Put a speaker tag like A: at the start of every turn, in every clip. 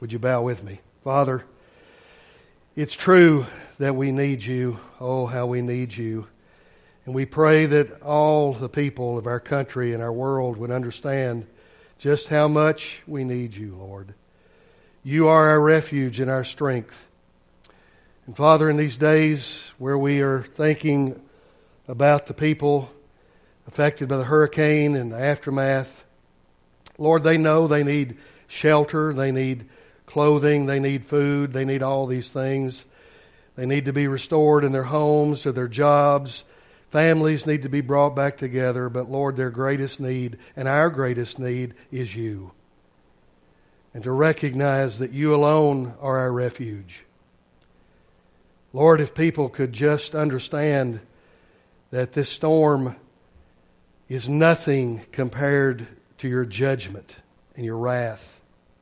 A: Would you bow with me? Father, it's true that we need you. Oh, how we need you. And we pray that all the people of our country and our world would understand just how much we need you, Lord. You are our refuge and our strength. And Father, in these days where we are thinking about the people affected by the hurricane and the aftermath, Lord, they know they need shelter, they need clothing, they need food, they need all these things. They need to be restored in their homes, to their jobs. Families need to be brought back together. But Lord, their greatest need and our greatest need is you. And to recognize that you alone are our refuge. Lord, if people could just understand that this storm is nothing compared to your judgment and your wrath.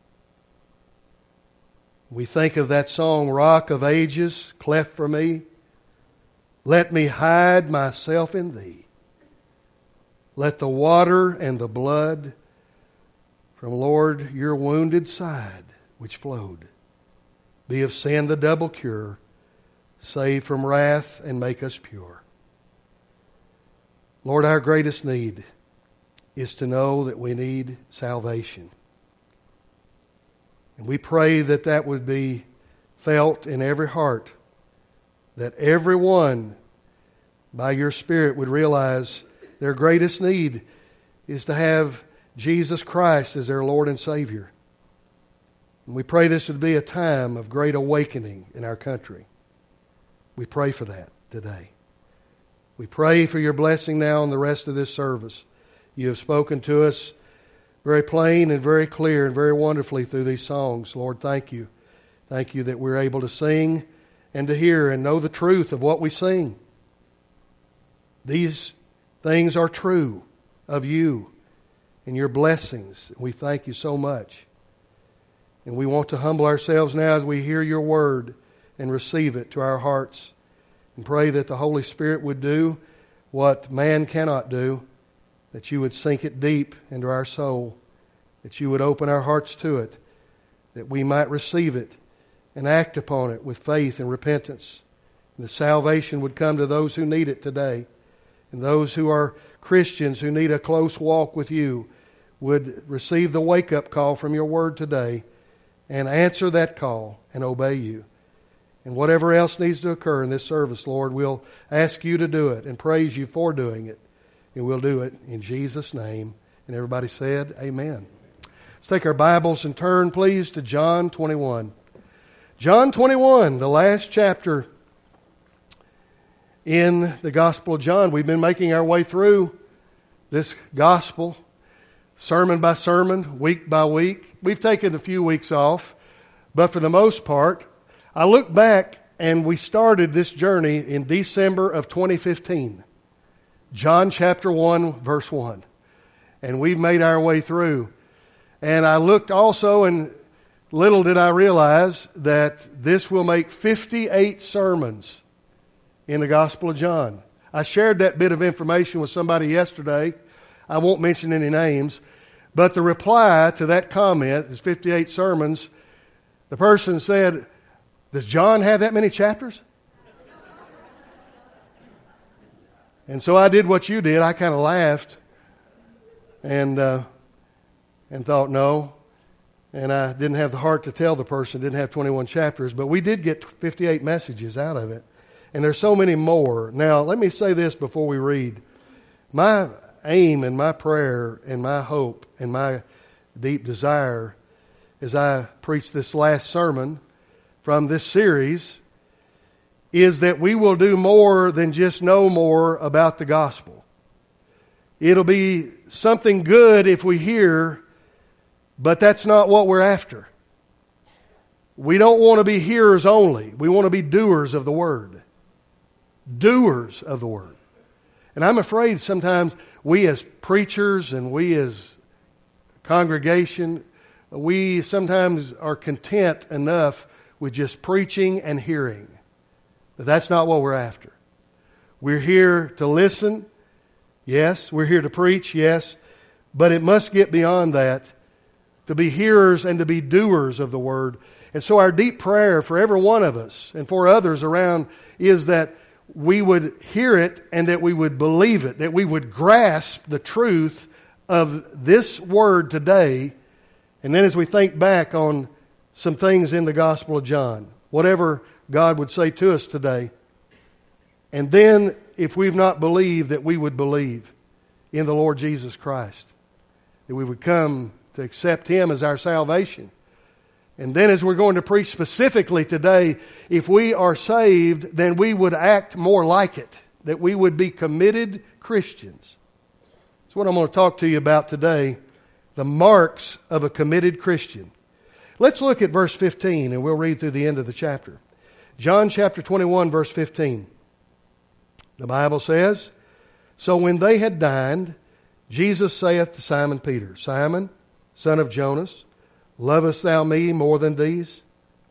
A: We think of that song, Rock of Ages, cleft for me. Let me hide myself in thee. Let the water and the blood from, Lord, your wounded side which flowed be of sin the double cure, save from wrath and make us pure. Lord, our greatest need is to know that we need salvation. And we pray that that would be felt in every heart, that everyone, by your Spirit, would realize their greatest need is to have Jesus Christ as their Lord and Savior. And we pray this would be a time of great awakening in our country. We pray for that today. We pray for your blessing now on the rest of this service. You have spoken to us very plain and very clear and very wonderfully through these songs. Lord, thank you. Thank you that we're able to sing and to hear and know the truth of what we sing. These things are true of you and your blessings. We thank you so much. And we want to humble ourselves now as we hear your word and receive it to our hearts. And pray that the Holy Spirit would do what man cannot do, that you would sink it deep into our soul, that you would open our hearts to it, that we might receive it and act upon it with faith and repentance. And the salvation would come to those who need it today. And those who are Christians who need a close walk with you would receive the wake-up call from your word today and answer that call and obey you. And whatever else needs to occur in this service, Lord, we'll ask you to do it and praise you for doing it. And we'll do it in Jesus' name. And everybody said, amen. Let's take our Bibles and turn, please, to John 21. John 21, the last chapter in the Gospel of John. We've been making our way through this Gospel, sermon by sermon, week by week. We've taken a few weeks off, but for the most part, I look back and we started this journey in December of 2015. John chapter 1, verse 1. And we've made our way through. And I looked also, and little did I realize that this will make 58 sermons in the Gospel of John. I shared that bit of information with somebody yesterday. I won't mention any names. But the reply to that comment is 58 sermons. The person said, does John have that many chapters? And so I did what you did. I kind of laughed and thought, no. And I didn't have the heart to tell the person it didn't have 21 chapters. But we did get 58 messages out of it. And there's so many more. Now, let me say this before we read. My aim and my prayer and my hope and my deep desire as I preach this last sermon from this series is that we will do more than just know more about the gospel. It'll be something good if we hear, but that's not what we're after. We don't want to be hearers only. We want to be doers of the word. Doers of the word. And I'm afraid sometimes we as preachers and we as congregation, we sometimes are content enough with just preaching and hearing. But that's not what we're after. We're here to listen, yes. We're here to preach, yes. But it must get beyond that to be hearers and to be doers of the Word. And so our deep prayer for every one of us and for others around is that we would hear it and that we would believe it, that we would grasp the truth of this Word today. And then as we think back on some things in the Gospel of John, whatever God would say to us today, and then if we've not believed, that we would believe in the Lord Jesus Christ, that we would come to accept Him as our salvation. And then as we're going to preach specifically today, if we are saved, then we would act more like it, that we would be committed Christians. That's what I'm going to talk to you about today, the marks of a committed Christian. Let's look at verse 15, and we'll read through the end of the chapter. John chapter 21, verse 15. The Bible says, "So when they had dined, Jesus saith to Simon Peter, Simon, son of Jonas, lovest thou me more than these?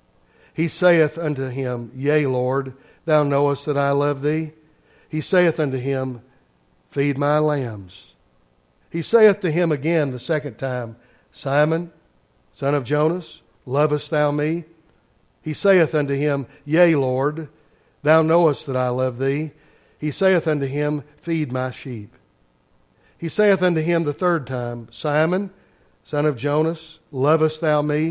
A: He saith unto him, Yea, Lord, thou knowest that I love thee. He saith unto him, Feed my lambs. He saith to him again the second time, Simon, son of Jonas, lovest thou me? He saith unto him, Yea, Lord, thou knowest that I love thee. He saith unto him, Feed my sheep. He saith unto him the third time, Simon, son of Jonas, lovest thou me?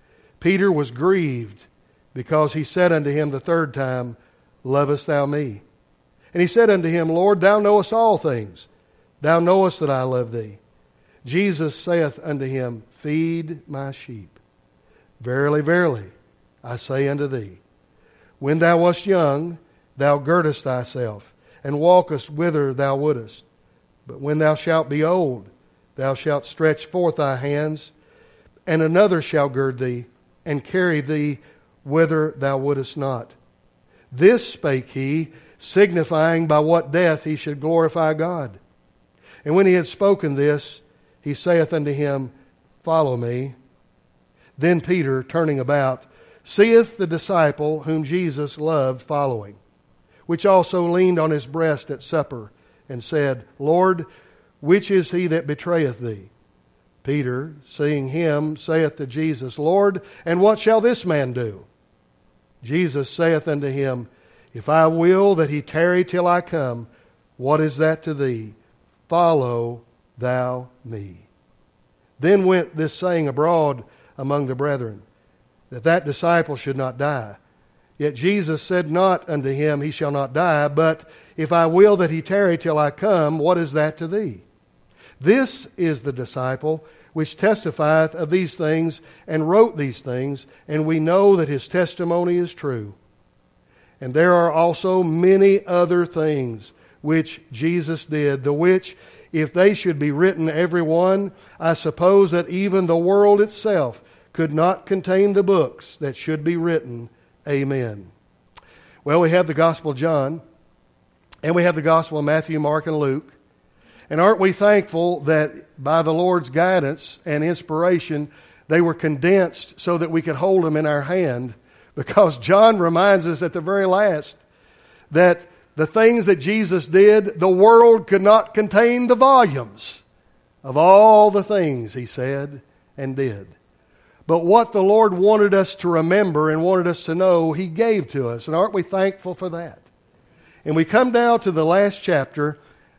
A: Peter was grieved, because he said unto him the third time, Lovest thou me? And he said unto him, Lord, thou knowest all things. Thou knowest that I love thee. Jesus saith unto him, Feed my sheep. Verily, verily, I say unto thee, when thou wast young, thou girdest thyself, and walkest whither thou wouldest. But when thou shalt be old, thou shalt stretch forth thy hands, and another shall gird thee, and carry thee whither thou wouldest not. This spake he, signifying by what death he should glorify God. And when he had spoken this, he saith unto him, Follow me. Then Peter, turning about, seeth the disciple whom Jesus loved following, which also leaned on his breast at supper, and said, Lord, which is he that betrayeth thee? Peter, seeing him, saith to Jesus, Lord, and what shall this man do? Jesus saith unto him, If I will that he tarry till I come, what is that to thee? Follow thou me. Then went this saying abroad among the brethren, that disciple should not die. Yet Jesus said not unto him, He shall not die, but if I will that he tarry till I come, what is that to thee? This is the disciple which testifieth of these things, and wrote these things, and we know that his testimony is true. And there are also many other things which Jesus did, the which, if they should be written every one, I suppose that even the world itself could not contain the books that should be written. Amen. Well, we have the Gospel of John, and we have the Gospel of Matthew, Mark, and Luke. And aren't we thankful that by the Lord's guidance and inspiration, they were condensed so that we could hold them in our hand? Because John reminds us at the very last that the things that Jesus did, the world could not contain the volumes of all the things he said and did. But what the Lord wanted us to remember and wanted us to know, he gave to us. And aren't we thankful for that? And we come down to the last chapter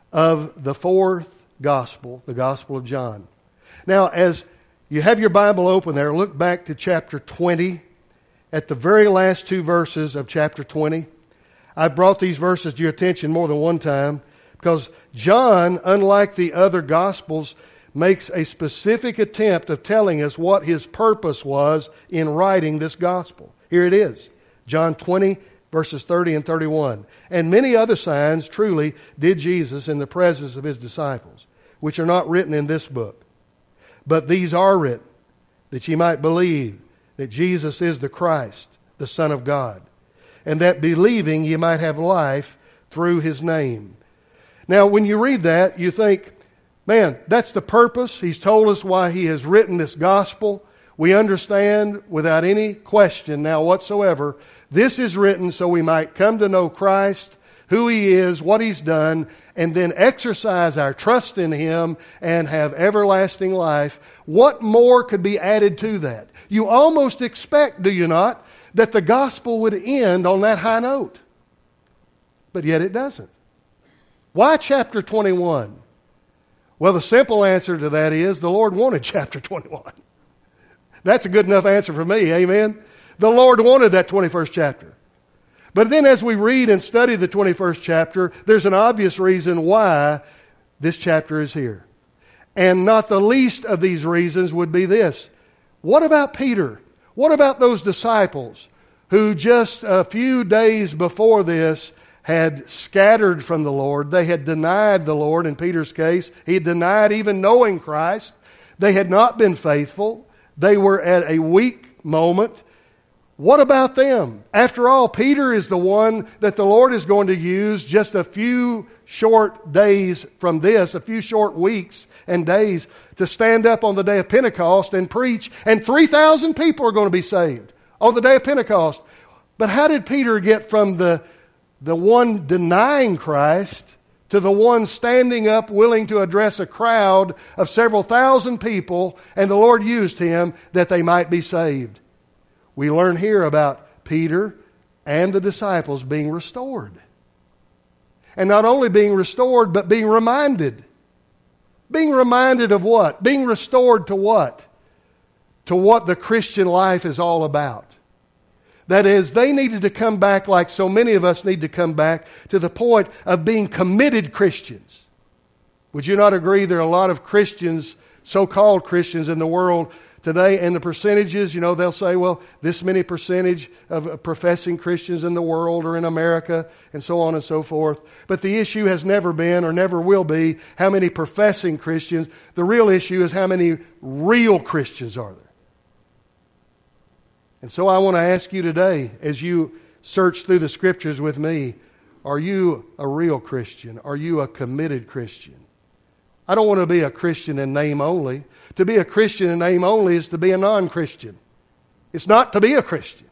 A: of the fourth gospel, the Gospel of John. Now, as you have your Bible open there, look back to chapter 20, at the very last two verses of chapter 20. I've brought these verses to your attention more than one time because John, unlike the other Gospels, makes a specific attempt of telling us what his purpose was in writing this Gospel. Here it is, John 20, verses 30 and 31. And many other signs truly did Jesus in the presence of his disciples, which are not written in this book. But these are written, that ye might believe that Jesus is the Christ, the Son of God, and that believing ye might have life through his name. Now, when you read that, you think, man, that's the purpose. He's told us why he has written this gospel. We understand without any question now whatsoever, this is written so we might come to know Christ, who He is, what He's done, and then exercise our trust in Him and have everlasting life, what more could be added to that? You almost expect, do you not, that the gospel would end on that high note. But yet it doesn't. Why chapter 21? Well, the simple answer to that is the Lord wanted chapter 21. That's a good enough answer for me, amen? The Lord wanted that 21st chapter. But then as we read and study the 21st chapter, there's an obvious reason why this chapter is here. And not the least of these reasons would be this. What about Peter? What about those disciples who just a few days before this had scattered from the Lord? They had denied the Lord. In Peter's case, he had denied even knowing Christ. They had not been faithful. They were at a weak moment. What about them? After all, Peter is the one that the Lord is going to use just a few short days from this, a few short weeks and days, to stand up on the day of Pentecost and preach, and 3,000 people are going to be saved on the day of Pentecost. But how did Peter get from the one denying Christ to the one standing up willing to address a crowd of several thousand people, and the Lord used him that they might be saved? We learn here about Peter and the disciples being restored. And not only being restored, but being reminded. Being reminded of what? Being restored to what? To what the Christian life is all about. That is, they needed to come back like so many of us need to come back to the point of being committed Christians. Would you not agree there are a lot of Christians, so-called Christians in the world today, and the percentages, they'll say, well, this many percentage of professing Christians in the world or in America, and so on and so forth. But the issue has never been or never will be how many professing Christians. The real issue is how many real Christians are there. And so I want to ask you today, as you search through the Scriptures with me, are you a real Christian? Are you a committed Christian? I don't want to be a Christian in name only. To be a Christian in name only is to be a non-Christian. It's not to be a Christian,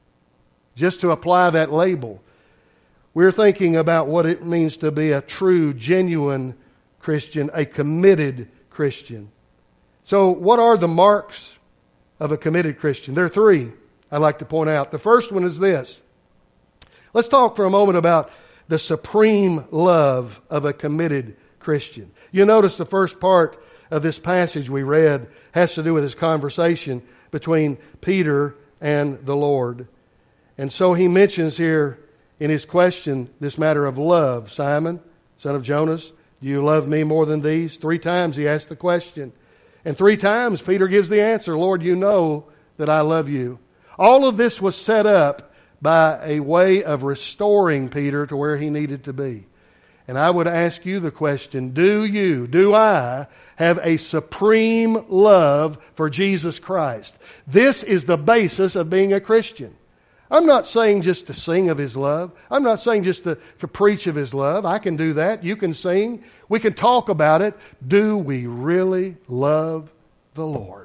A: just to apply that label. We're thinking about what it means to be a true, genuine Christian, a committed Christian. So what are the marks of a committed Christian? There are three I'd like to point out. The first one is this. Let's talk for a moment about the supreme love of a committed Christian. You notice the first part of this passage we read has to do with this conversation between Peter and the Lord. And so he mentions here in his question this matter of love. Simon, son of Jonas, do you love me more than these? 3 times he asked the question. And 3 times Peter gives the answer, Lord, you know that I love you. All of this was set up by a way of restoring Peter to where he needed to be. And I would ask you the question, do I have a supreme love for Jesus Christ? This is the basis of being a Christian. I'm not saying just to sing of His love. I'm not saying just to preach of His love. I can do that. You can sing. We can talk about it. Do we really love the Lord?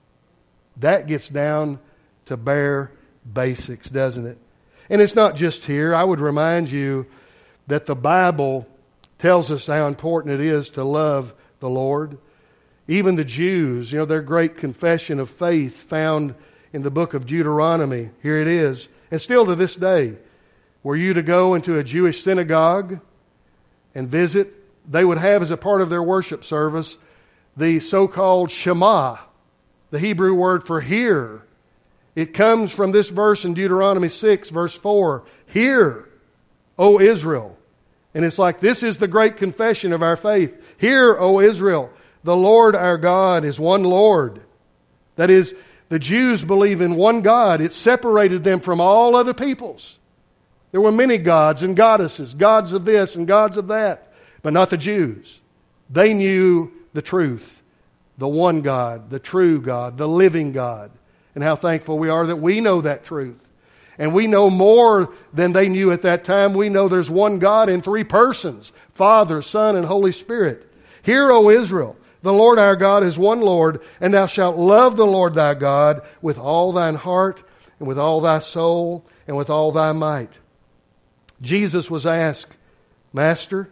A: That gets down to bare basics, doesn't it? And it's not just here. I would remind you that the Bible tells us how important it is to love the Lord. Even the Jews, their great confession of faith found in the book of Deuteronomy. Here it is. And still to this day, were you to go into a Jewish synagogue and visit, they would have as a part of their worship service the so-called Shema, the Hebrew word for hear. It comes from this verse in Deuteronomy 6, verse 4. Hear, O Israel. And it's like, this is the great confession of our faith. Hear, O Israel, the Lord our God is one Lord. That is, the Jews believe in one God. It separated them from all other peoples. There were many gods and goddesses, gods of this and gods of that, but not the Jews. They knew the truth, the one God, the true God, the living God. And how thankful we are that we know that truth. And we know more than they knew at that time. We know there's one God in 3 persons, Father, Son, and Holy Spirit. Hear, O Israel, the Lord our God is one Lord, and thou shalt love the Lord thy God with all thine heart, and with all thy soul, and with all thy might. Jesus was asked, Master,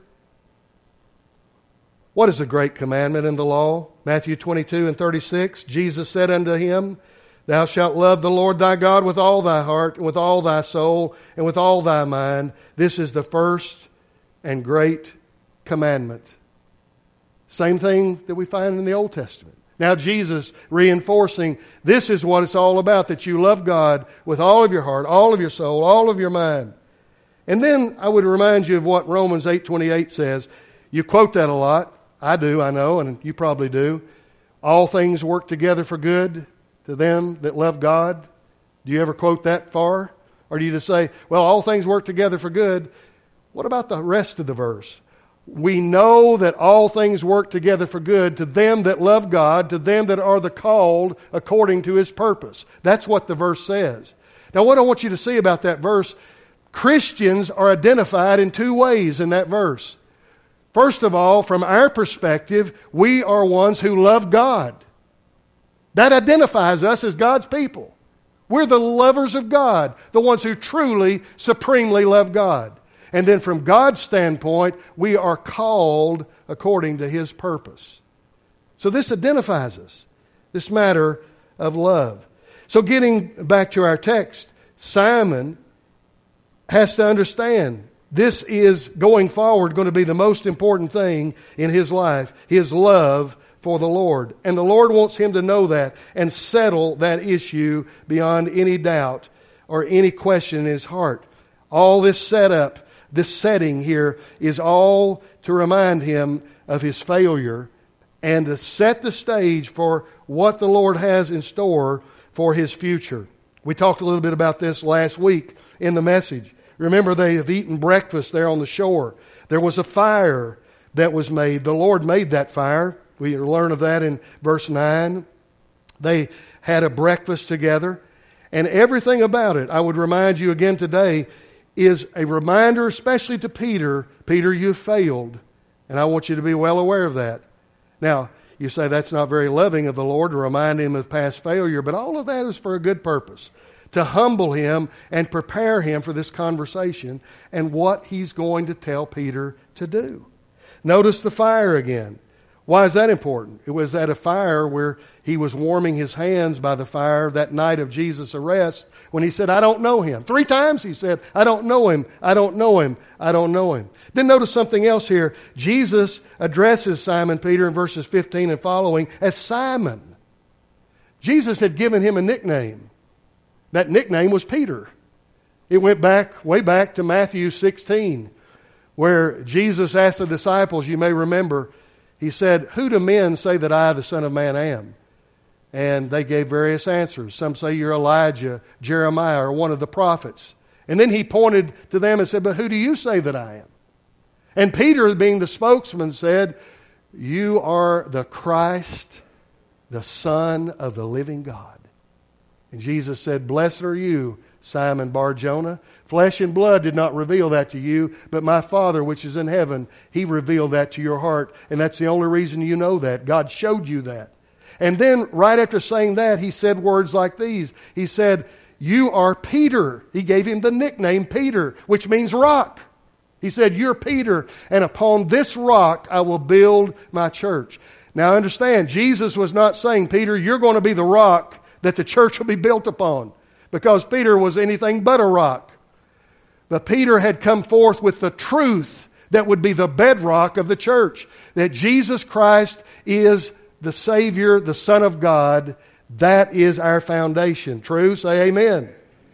A: what is the great commandment in the law? Matthew 22:36, Jesus said unto him, Thou shalt love the Lord thy God with all thy heart, and with all thy soul, and with all thy mind. This is the first and great commandment. Same thing that we find in the Old Testament. Now Jesus reinforcing, this is what it's all about, that you love God with all of your heart, all of your soul, all of your mind. And then I would remind you of what Romans 8:28 says. You quote that a lot. I do, I know, and you probably do. All things work together for good to them that love God. Do you ever quote that far? Or do you just say, well, all things work together for good? What about the rest of the verse? We know that all things work together for good to them that love God, to them that are the called according to His purpose. That's what the verse says. Now, what I want you to see about that verse, Christians are identified in two ways in that verse. First of all, from our perspective, we are ones who love God. That identifies us as God's people. We're the lovers of God, the ones who truly, supremely love God. And then from God's standpoint, we are called according to His purpose. So this identifies us, this matter of love. So getting back to our text, Simon has to understand this is, going forward, going to be the most important thing in his life, his love for the Lord. And the Lord wants him to know that and settle that issue beyond any doubt or any question in his heart. All this setup, this setting here is all to remind him of his failure and to set the stage for what the Lord has in store for his future. We talked a little bit about this last week in the message. Remember, they have eaten breakfast there on the shore. There was a fire that was made. The Lord made that fire. We learn of that in verse 9. They had a breakfast together. And everything about it, I would remind you again today, is a reminder, especially to Peter, Peter, you've failed. And I want you to be well aware of that. Now, you say that's not very loving of the Lord to remind him of past failure, but all of that is for a good purpose. To humble him and prepare him for this conversation and what he's going to tell Peter to do. Notice the fire again. Why is that important? It was at a fire where he was warming his hands by the fire that night of Jesus' arrest when he said, I don't know him. 3 times he said, I don't know him, I don't know him, I don't know him. Then notice something else here. Jesus addresses Simon Peter in verses 15 and following as Simon. Jesus had given him a nickname. That nickname was Peter. It went back, way back to Matthew 16, where Jesus asked the disciples, you may remember, he said, who do men say that I, the Son of Man, am? And they gave various answers. Some say you're Elijah, Jeremiah, or one of the prophets. And then he pointed to them and said, but who do you say that I am? And Peter, being the spokesman, said, you are the Christ, the Son of the living God. And Jesus said, blessed are you, Simon Bar-Jonah. Flesh and blood did not reveal that to you, but my Father which is in heaven, He revealed that to your heart. And that's the only reason you know that. God showed you that. And then right after saying that, He said words like these. He said, you are Peter. He gave him the nickname Peter, which means rock. He said, you're Peter, and upon this rock I will build my church. Now understand, Jesus was not saying, Peter, you're going to be the rock that the church will be built upon, because Peter was anything but a rock. But Peter had come forth with the truth that would be the bedrock of the church, that Jesus Christ is the Savior, the Son of God. That is our foundation. True? Say amen.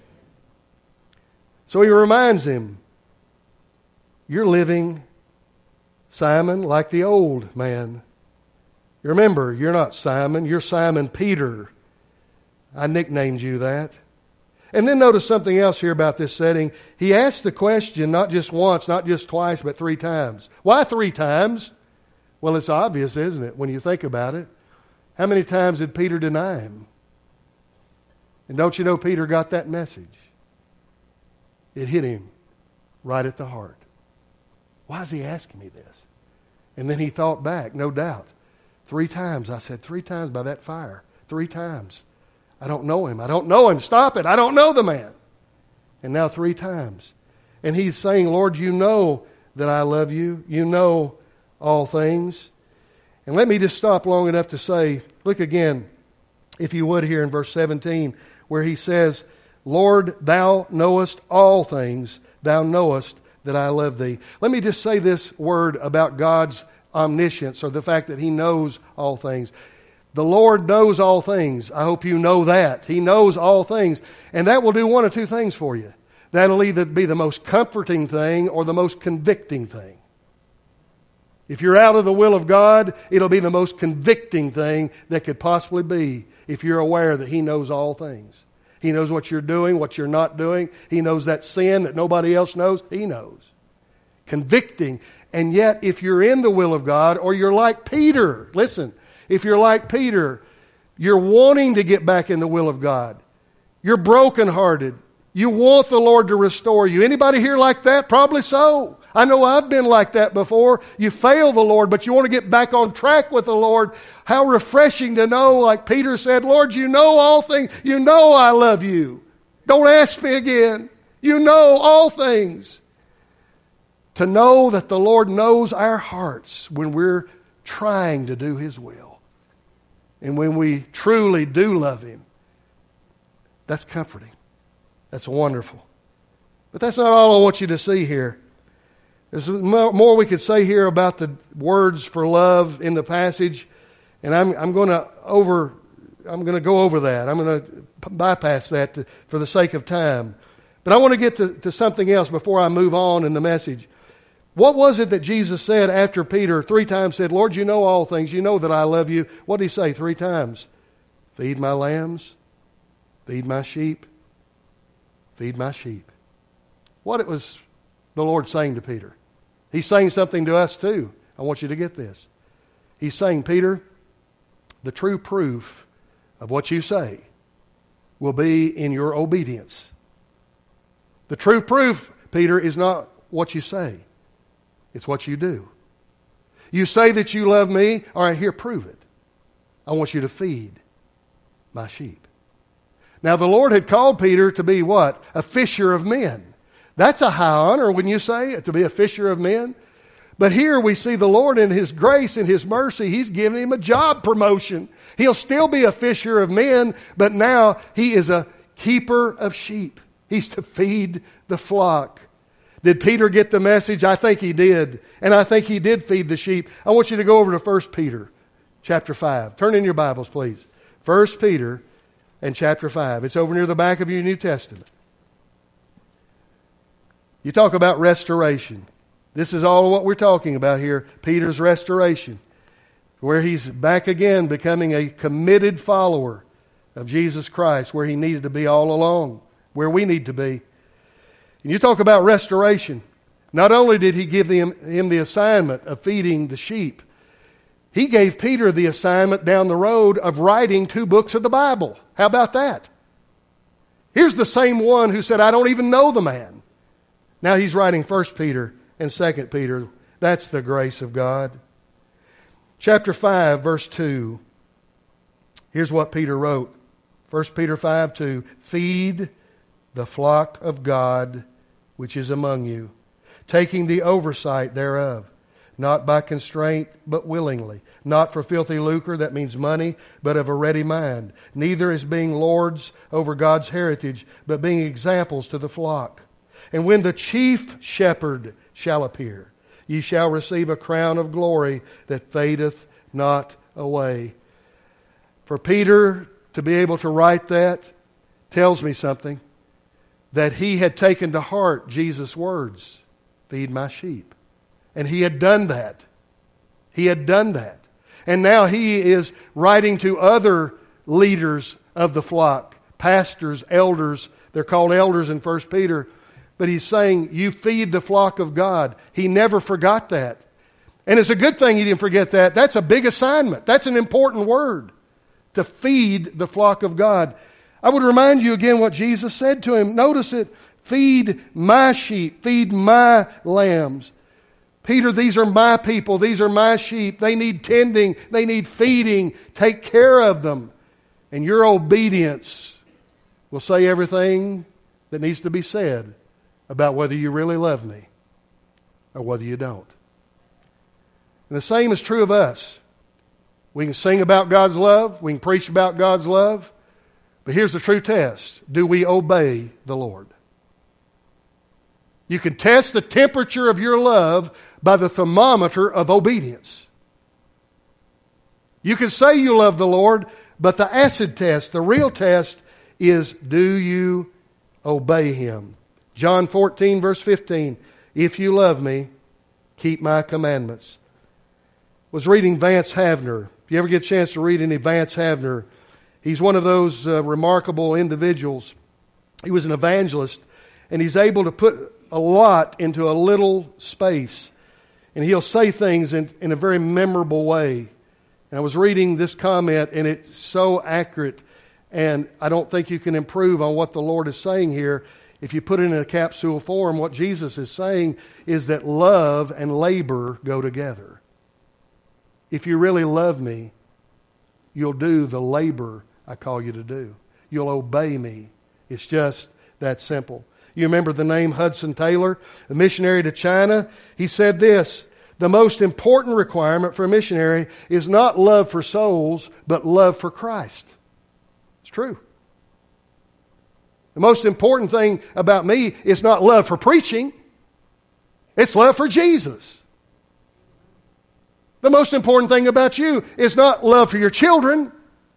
A: So he reminds him, you're living, Simon, like the old man. Remember, you're not Simon, you're Simon Peter. I nicknamed you that. And then notice something else here about this setting. He asked the question not just once, not just twice, but 3 times. Why 3 times? Well, it's obvious, isn't it, when you think about it? How many times did Peter deny him? And don't you know Peter got that message? It hit him right at the heart. Why is he asking me this? And then he thought back, no doubt. 3 times, I said 3 times by that fire. 3 times. I don't know him. I don't know him. Stop it. I don't know the man. And now 3 times. And he's saying, Lord, you know that I love you. You know all things. And let me just stop long enough to say, look again, if you would, here in verse 17, where he says, Lord, thou knowest all things. Thou knowest that I love thee. Let me just say this word about God's omniscience, or the fact that he knows all things. The Lord knows all things. I hope you know that. He knows all things. And that will do one of two things for you. That'll either be the most comforting thing or the most convicting thing. If you're out of the will of God, it'll be the most convicting thing that could possibly be if you're aware that he knows all things. He knows what you're doing, what you're not doing. He knows that sin that nobody else knows. He knows. Convicting. And yet, if you're in the will of God, or you're like Peter, listen, if you're like Peter, you're wanting to get back in the will of God. You're brokenhearted. You want the Lord to restore you. Anybody here like that? Probably so. I know I've been like that before. You fail the Lord, but you want to get back on track with the Lord. How refreshing to know, like Peter said, Lord, you know all things. You know I love you. Don't ask me again. You know all things. To know that the Lord knows our hearts when we're trying to do his will. And when we truly do love him. That's comforting. That's wonderful. But that's not all I want you to see here. There's more we could say here about the words for love in the passage, and I'm going to go over that. I'm going to bypass that for the sake of time. But I want to get to something else before I move on in the message. What was it that Jesus said after Peter 3 times said, Lord, you know all things. You know that I love you. What did he say 3 times? Feed my lambs. Feed my sheep. Feed my sheep. What it was the Lord saying to Peter. He's saying something to us too. I want you to get this. He's saying, Peter, the true proof of what you say will be in your obedience. The true proof, Peter, is not what you say. It's what you do. You say that you love me. All right, here, prove it. I want you to feed my sheep. Now, the Lord had called Peter to be what? A fisher of men. That's a high honor, wouldn't you say, to be a fisher of men? But here we see the Lord in His grace and His mercy, He's given him a job promotion. He'll still be a fisher of men, but now he is a keeper of sheep. He's to feed the flock. Did Peter get the message? I think he did. And I think he did feed the sheep. I want you to go over to 1 Peter chapter 5. Turn in your Bibles, please. 1 Peter and chapter 5. It's over near the back of your New Testament. You talk about restoration. This is all what we're talking about here. Peter's restoration. Where he's back again becoming a committed follower of Jesus Christ. Where he needed to be all along. Where we need to be. And you talk about restoration. Not only did he give him the assignment of feeding the sheep, he gave Peter the assignment down the road of writing 2 books of the Bible. How about that? Here's the same one who said, I don't even know the man. Now he's writing 1 Peter and 2 Peter. That's the grace of God. Chapter 5, verse 2. Here's what Peter wrote. 1 Peter 5, 2. Feed the flock of God which is among you, taking the oversight thereof, not by constraint, but willingly, not for filthy lucre, that means money, but of a ready mind, neither as being lords over God's heritage, but being examples to the flock. And when the chief shepherd shall appear, ye shall receive a crown of glory that fadeth not away. For Peter to be able to write that tells me something. That he had taken to heart Jesus' words, feed my sheep. And he had done that. He had done that. And now he is writing to other leaders of the flock, pastors, elders. They're called elders in 1 Peter. But he's saying, you feed the flock of God. He never forgot that. And it's a good thing he didn't forget that. That's a big assignment. That's an important word. To feed the flock of God. I would remind you again what Jesus said to him. Notice it. Feed my sheep. Feed my lambs. Peter, these are my people. These are my sheep. They need tending. They need feeding. Take care of them. And your obedience will say everything that needs to be said about whether you really love me or whether you don't. And the same is true of us. We can sing about God's love. We can preach about God's love. But here's the true test. Do we obey the Lord? You can test the temperature of your love by the thermometer of obedience. You can say you love the Lord, but the acid test, the real test, is do you obey Him? John 14, verse 15. If you love me, keep my commandments. Was reading Vance Havner. If you ever get a chance to read any Vance Havner, he's one of those remarkable individuals. He was an evangelist, and he's able to put a lot into a little space. And he'll say things in a very memorable way. And I was reading this comment, and it's so accurate. And I don't think you can improve on what the Lord is saying here. If you put it in a capsule form, what Jesus is saying is that love and labor go together. If you really love me, you'll do the labor I call you to do. You'll obey me. It's just that simple. You remember the name Hudson Taylor, a missionary to China? He said this: the most important requirement for a missionary is not love for souls, but love for Christ. It's true. The most important thing about me is not love for preaching. It's love for Jesus. The most important thing about you is not love for your children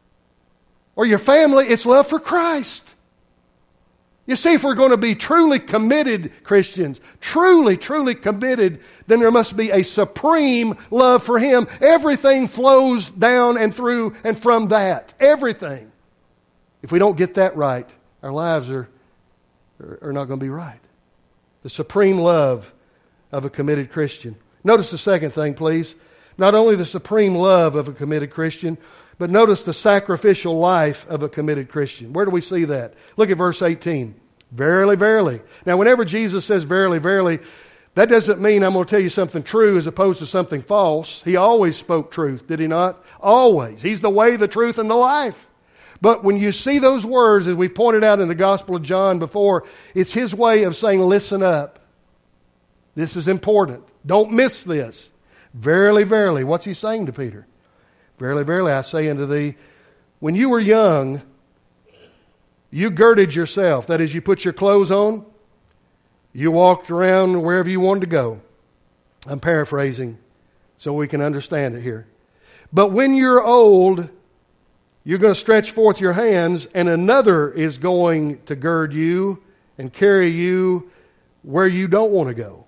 A: or your family. It's love for Christ. You see, if we're going to be truly committed Christians, truly committed, then there must be a supreme love for Him. Everything flows down and through and from that. Everything. If we don't get that right, our lives are not going to be right. The supreme love of a committed Christian. Notice the second thing, please. Not only the supreme love of a committed Christian, but notice the sacrificial life of a committed Christian. Where do we see that? Look at verse 18. Verily, verily. Now, whenever Jesus says verily, verily, that doesn't mean I'm going to tell you something true as opposed to something false. He always spoke truth, did He not? Always. He's the way, the truth, and the life. But when you see those words, as we pointed out in the Gospel of John before, it's His way of saying, listen up. This is important. Don't miss this. Verily, verily. What's He saying to Peter? Verily, verily, I say unto thee, when you were young, you girded yourself. That is, you put your clothes on. You walked around wherever you wanted to go. I'm paraphrasing so we can understand it here. But when you're old, you're going to stretch forth your hands, and another is going to gird you and carry you where you don't want to go.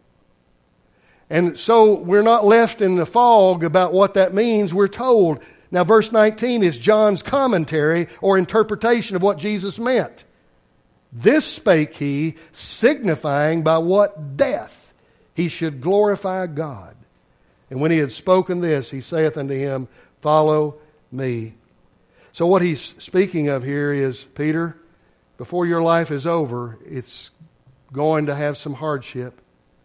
A: And so we're not left in the fog about what that means. We're told. Now, verse 19 is John's commentary or interpretation of what Jesus meant. This spake He, signifying by what death He should glorify God. And when He had spoken this, He saith unto him, follow me. So what He's speaking of here is, Peter, before your life is over, it's going to have some hardship.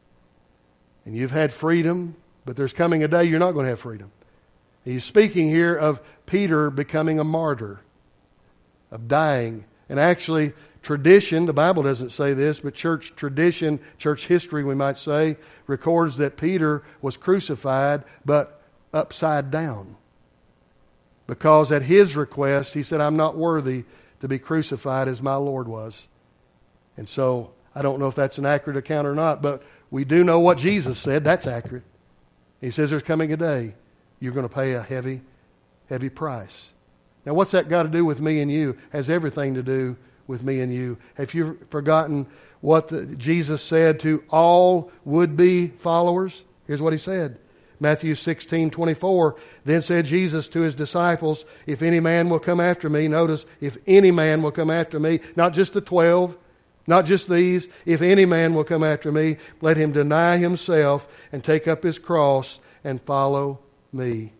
A: And you've had freedom, but there's coming a day you're not going to have freedom. He's speaking here of Peter becoming a martyr, of dying. And actually, tradition, the Bible doesn't say this, but church tradition, church history, we might say, records that Peter was crucified, but upside down. Because at his request, he said, I'm not worthy to be crucified as my Lord was. And so, I don't know if that's an accurate account or not, but we do know what Jesus said. That's accurate. He says there's coming a day you're going to pay a heavy, heavy price. Now, what's that got to do with me and you? It has everything to do with me and you. Have you forgotten what Jesus said to all would-be followers? Here's what He said. Matthew 16:24. Then said Jesus to His disciples, if any man will come after me, notice, if any man will come after me, not just the 12, not just these. If any man will come after me, let him deny himself and take up his cross and follow me.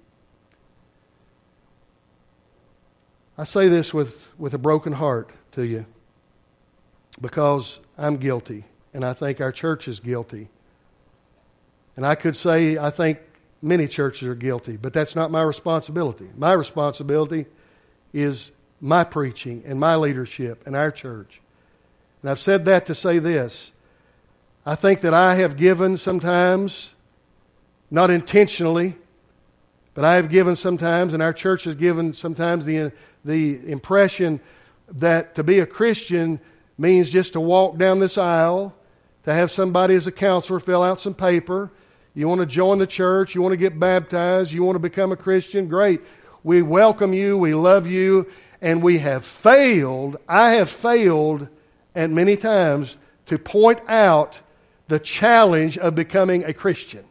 A: I say this with a broken heart to you because I'm guilty, and I think our church is guilty. And I could say I think many churches are guilty, but that's not my responsibility. My responsibility is my preaching and my leadership and our church. And I've said that to say this. I think that I have given sometimes, not intentionally, but I have given sometimes, and our church has given sometimes the impression that to be a Christian means just to walk down this aisle, to have somebody as a counselor fill out some paper. You want to join the church, you want to get baptized, you want to become a Christian, great. We welcome you, we love you, and we have failed, I have failed at many times to point out the challenge of becoming a Christian.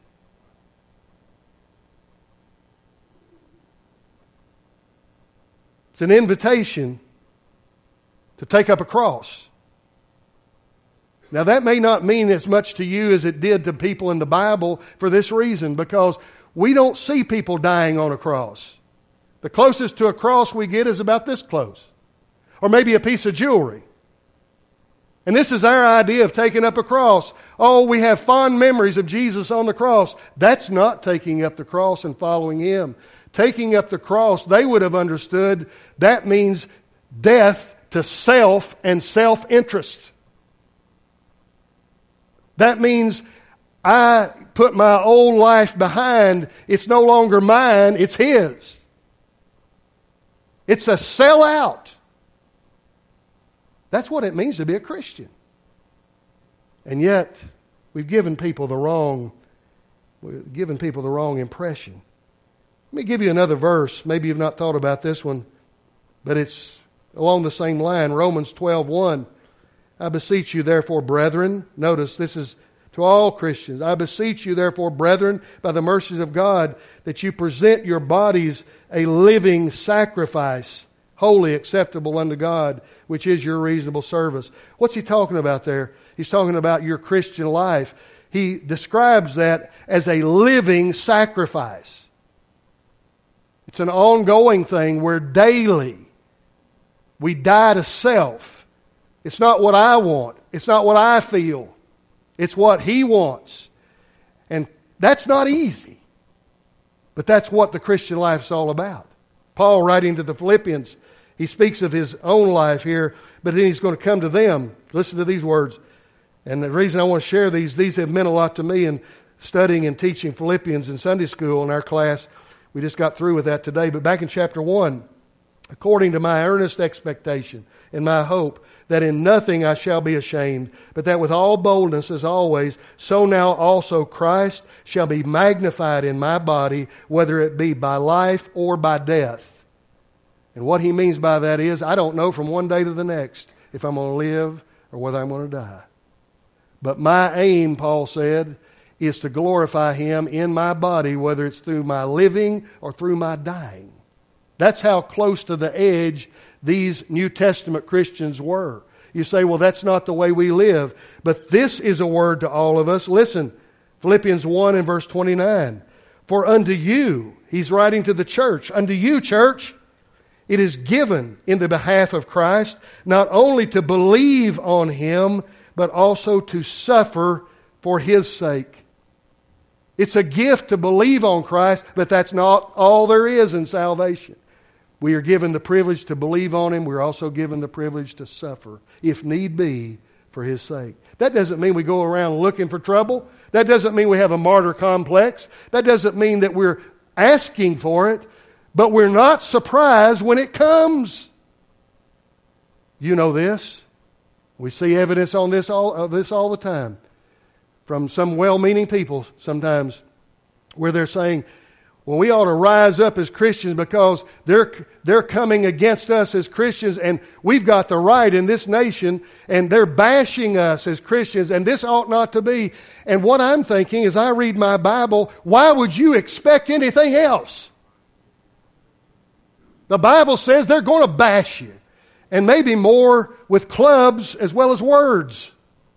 A: It's an invitation to take up a cross. Now that may not mean as much to you as it did to people in the Bible for this reason, because we don't see people dying on a cross. The closest to a cross we get is about this close. Or maybe a piece of jewelry. And this is our idea of taking up a cross. Oh, we have fond memories of Jesus on the cross. That's not taking up the cross and following Him. Taking up the cross, they would have understood, that means death to self and self-interest. That means I put my old life behind. It's no longer mine, it's His. It's a sellout. That's what it means to be a Christian. And yet, we've given people the wrong impression. Let me give you another verse. Maybe you've not thought about this one, but it's along the same line. Romans 12:1. I beseech you, therefore, brethren. Notice this is to all Christians. I beseech you, therefore, brethren, by the mercies of God, that you present your bodies a living sacrifice, holy, acceptable unto God, which is your reasonable service. What's he talking about there? He's talking about your Christian life. He describes that as a living sacrifice. It's an ongoing thing where daily we die to self. It's not what I want. It's not what I feel. It's what He wants. And that's not easy. But that's what the Christian life is all about. Paul, writing to the Philippians, he speaks of his own life here, but then he's going to come to them. Listen to these words. And the reason I want to share these have meant a lot to me in studying and teaching Philippians in Sunday school in our class. We just got through with that today. But back in chapter 1, according to my earnest expectation and my hope, that in nothing I shall be ashamed, but that with all boldness as always, so now also Christ shall be magnified in my body, whether it be by life or by death. And what he means by that is, I don't know from one day to the next if I'm going to live or whether I'm going to die. But my aim, Paul said, is to glorify Him in my body, whether it's through my living or through my dying. That's how close to the edge these New Testament Christians were. You say, well, that's not the way we live. But this is a word to all of us. Listen, Philippians 1 and verse 29. For unto you, he's writing to the church, unto you, church, it is given in the behalf of Christ, not only to believe on Him, but also to suffer for His sake. It's a gift to believe on Christ, but that's not all there is in salvation. We are given the privilege to believe on Him. We're also given the privilege to suffer, if need be, for His sake. That doesn't mean we go around looking for trouble. That doesn't mean we have a martyr complex. That doesn't mean that we're asking for it, but we're not surprised when it comes. You know this. We see evidence of this all the time from some well-meaning people sometimes, where they're saying, well, we ought to rise up as Christians because they're coming against us as Christians, and we've got the right in this nation, and they're bashing us as Christians, and this ought not to be. And what I'm thinking as I read my Bible, why would you expect anything else? The Bible says they're going to bash you, and maybe more with clubs as well as words.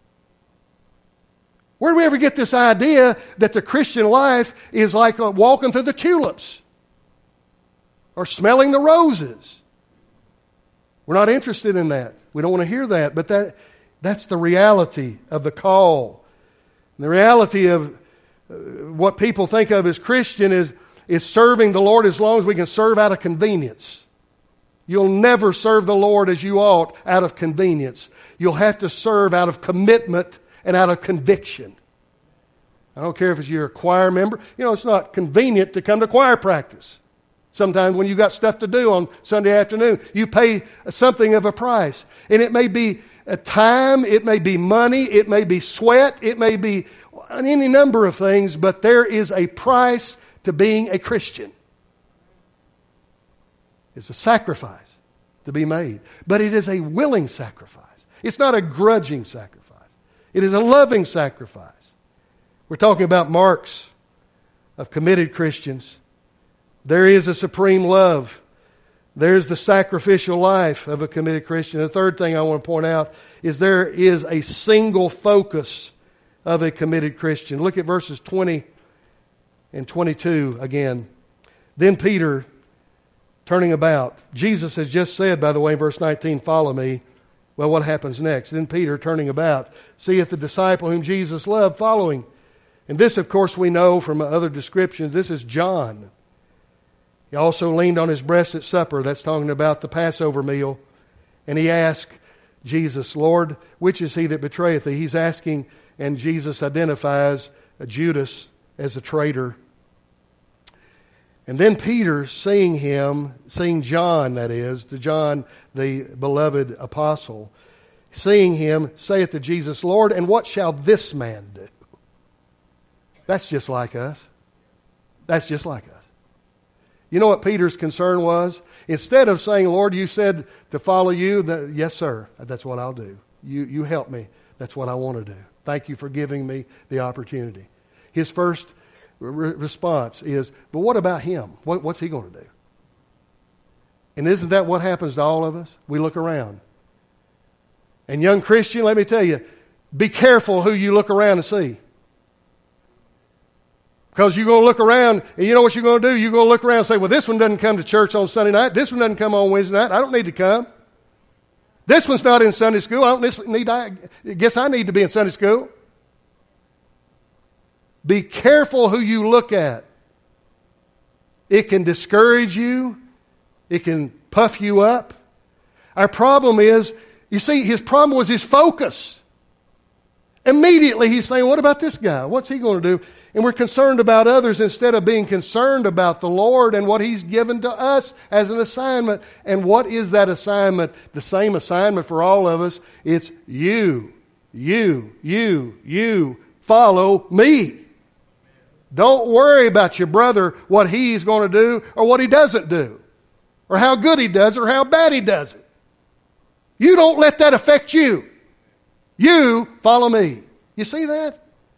A: Where do we ever get this idea that the Christian life is like walking through the tulips or smelling the roses? We're not interested in that. We don't want to hear that. But that's the reality of the call. And the reality of what people think of as Christian is serving the Lord as long as we can serve out of convenience. You'll never serve the Lord as you ought out of convenience. You'll have to serve out of commitment and out of conviction. I don't care if you're a choir member. You know, it's not convenient to come to choir practice. Sometimes when you've got stuff to do on Sunday afternoon, you pay something of a price. And it may be a time, it may be money, it may be sweat, it may be any number of things, but there is a price to being a Christian. It's a sacrifice to be made. But it is a willing sacrifice. It's not a grudging sacrifice. It is a loving sacrifice. We're talking about marks of committed Christians. There is a supreme love. There's the sacrificial life of a committed Christian. The third thing I want to point out is there is a single focus of a committed Christian. Look at verses 20 and 22 again. Then Peter, turning about. Jesus has just said, by the way, in verse 19, follow me. Well, what happens next? Then Peter, turning about, seeth the disciple whom Jesus loved following. And this, of course, we know from other descriptions. This is John. He also leaned on his breast at supper. That's talking about the Passover meal. And he asked Jesus, Lord, which is he that betrayeth thee? He's asking, and Jesus identifies Judas as a traitor. And then Peter, seeing John, that is, to John, the beloved apostle, seeing him, saith to Jesus, Lord, and what shall this man do? That's just like us. That's just like us. You know what Peter's concern was? Instead of saying, Lord, you said to follow you, yes, sir, that's what I'll do. You help me. That's what I want to do. Thank you for giving me the opportunity. His first response is, but what about him? What's he going to do? And isn't that what happens to all of us? We look around. And young Christian, let me tell you, be careful who you look around and see. Because you're going to look around, and you know what you're going to do? You're going to look around and say, well, this one doesn't come to church on Sunday night. This one doesn't come on Wednesday night. I don't need to come. This one's not in Sunday school. I guess I need to be in Sunday school. Be careful who you look at. It can discourage you. It can puff you up. Our problem is, you see, his problem was his focus. Immediately he's saying, what about this guy? What's he going to do? And we're concerned about others instead of being concerned about the Lord and what He's given to us as an assignment. And what is that assignment? The same assignment for all of us. It's you follow me. Don't worry about your brother, what he's going to do or what he doesn't do, or how good he does or how bad he does it. You don't let that affect you. You follow me. You see that?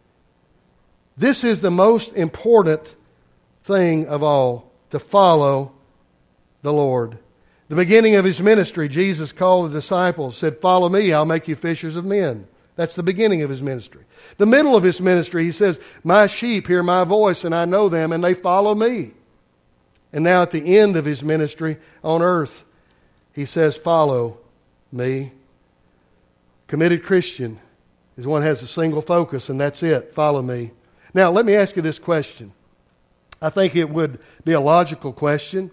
A: This is the most important thing of all, to follow the Lord. The beginning of His ministry, Jesus called the disciples, said, follow me, I'll make you fishers of men. That's the beginning of His ministry. The middle of His ministry, He says, my sheep hear my voice and I know them and they follow me. And now at the end of His ministry on earth, He says, follow me. Committed Christian is one who has a single focus, and that's it. Follow me. Now, let me ask you this question. I think it would be a logical question,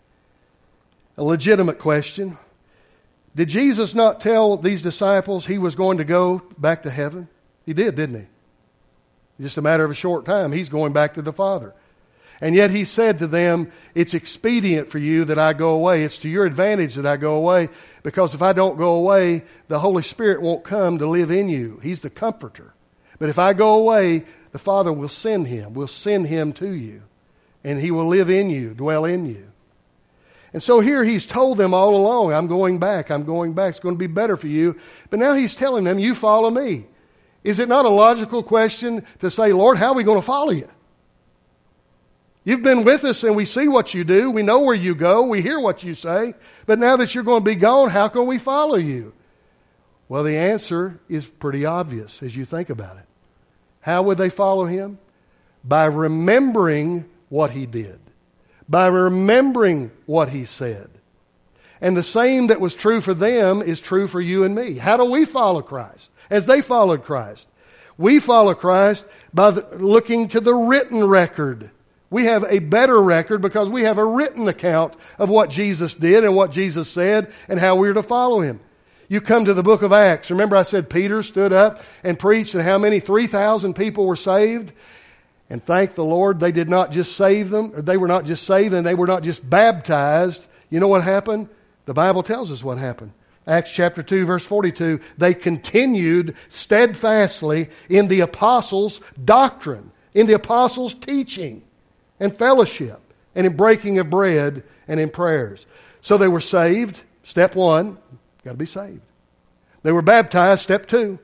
A: a legitimate question. Did Jesus not tell these disciples He was going to go back to heaven? He did, didn't He? Just a matter of a short time, He's going back to the Father. And yet He said to them, it's expedient for you that I go away. It's to your advantage that I go away, because if I don't go away, the Holy Spirit won't come to live in you. He's the comforter. But if I go away, the Father will send Him. We'll send Him to you. And He will live in you, dwell in you. And so here He's told them all along, I'm going back. It's going to be better for you. But now He's telling them, you follow me. Is it not a logical question to say, Lord, how are we going to follow you? You've been with us and we see what you do. We know where you go. We hear what you say. But now that you're going to be gone, how can we follow you? Well, the answer is pretty obvious as you think about it. How would they follow Him? By remembering what He did. By remembering what He said. And the same that was true for them is true for you and me. How do we follow Christ? As they followed Christ. We follow Christ by looking to the written record. We have a better record because we have a written account of what Jesus did and what Jesus said and how we're to follow Him. You come to the book of Acts. Remember I said Peter stood up and preached, and how many? 3,000 people were saved. And thank the Lord, they did not just save them, or they were not just saved, and they were not just baptized. You know what happened? The Bible tells us what happened. Acts chapter 2, verse 42, they continued steadfastly in the apostles' doctrine, in the apostles' teaching and fellowship, and in breaking of bread and in prayers. So they were saved, step one, got to be saved. They were baptized, step two.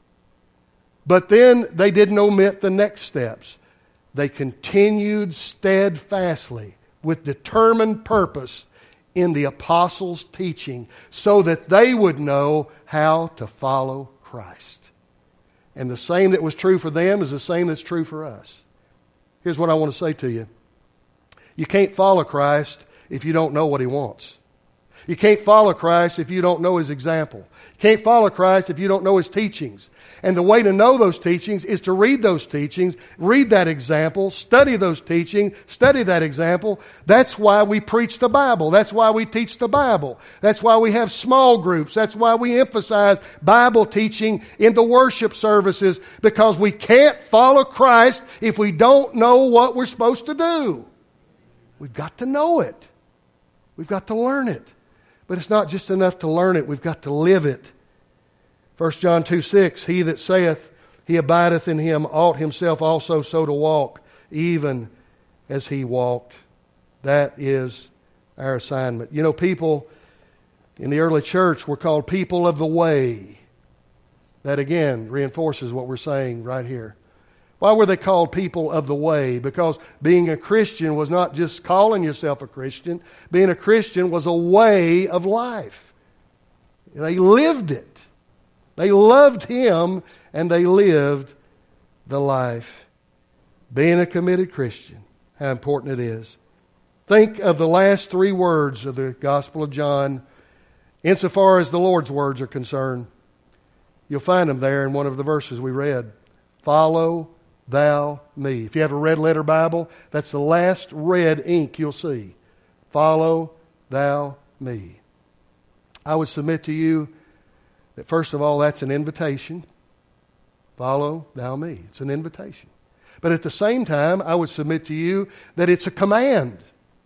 A: But then they didn't omit the next steps. They continued steadfastly with determined purpose in the apostles' teaching so that they would know how to follow Christ. And the same that was true for them is the same that's true for us. Here's what I want to say to you. You can't follow Christ if you don't know what He wants. You can't follow Christ if you don't know His example. You can't follow Christ if you don't know His teachings. And the way to know those teachings is to read those teachings, read that example, study those teachings, study that example. That's why we preach the Bible. That's why we teach the Bible. That's why we have small groups. That's why we emphasize Bible teaching in the worship services, because we can't follow Christ if we don't know what we're supposed to do. We've got to know it. We've got to learn it. But it's not just enough to learn it. We've got to live it. 1 John 2:6, he that saith he abideth in him ought himself also so to walk, even as he walked. That is our assignment. You know, people in the early church were called people of the way. That again reinforces what we're saying right here. Why were they called people of the way? Because being a Christian was not just calling yourself a Christian. Being a Christian was a way of life. They lived it. They loved Him and they lived the life. Being a committed Christian, how important it is. Think of the last three words of the Gospel of John insofar as the Lord's words are concerned. You'll find them there in one of the verses we read. Follow thou me. If you have a red letter Bible, that's the last red ink you'll see. Follow thou me. I would submit to you that first of all, that's an invitation. Follow thou me. It's an invitation. But at the same time, I would submit to you that it's a command.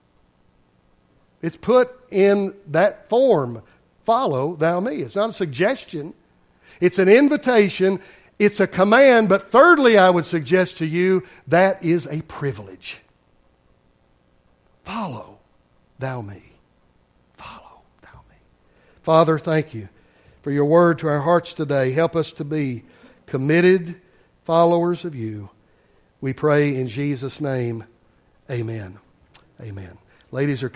A: It's put in that form. Follow thou me. It's not a suggestion. It's an invitation. It's a command. But thirdly, I would suggest to you that is a privilege. Follow thou me. Follow thou me. Father, thank you for your word to our hearts today. Help us to be committed followers of you. We pray in Jesus' name. Amen. Amen. Ladies are